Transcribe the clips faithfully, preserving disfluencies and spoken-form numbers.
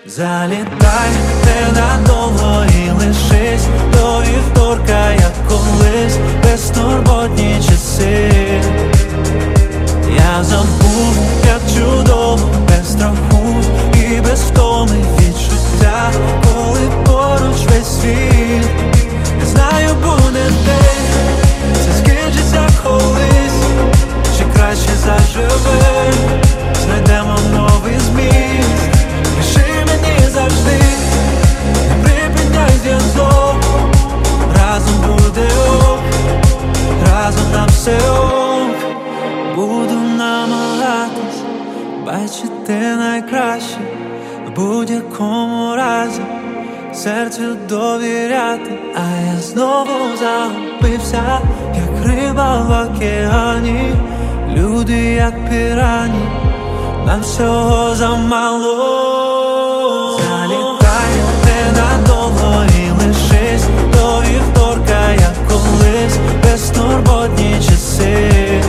Залітай ненадовго і лишись до вівторка, як колись безтурботні часи. Я забув, як чудово, без страху і без втоми відчуття, коли поруч весь світ. Не знаю, буде день, все скінчиться колись, чи краще заживе, знайдемо новий зміст. Пиши мені завжди, не припиняй зв'язок, разом буде ок, разом нам все ок. Буду намагатись бачити найкраще в будь-якому разі, серцю довіряти, а я знову загубився, як риба в океані. Люди як пірані, нам всього замало. Залітай ненадовго і лишись до вівторка, як колись безтурботні часи.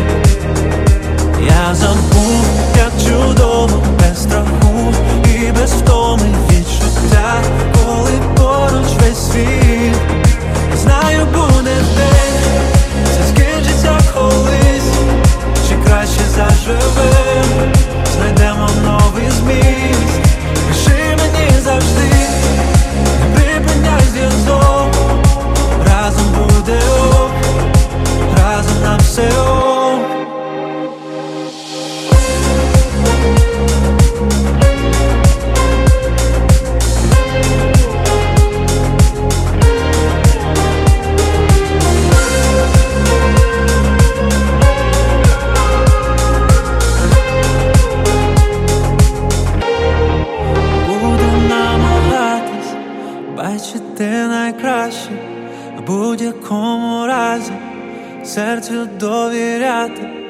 Я забув, як чудово, без страху і без втоми відчуття, коли поруч весь світ. Знаю, буде день, все скінчиться колись, чи краще заживе, знайдемо новий зміст. Пиши мені завжди, не припиняй зв'язок, разом буде ок, разом нам все ок. Бачити найкраще в будь-якому разі, серцю довіряти,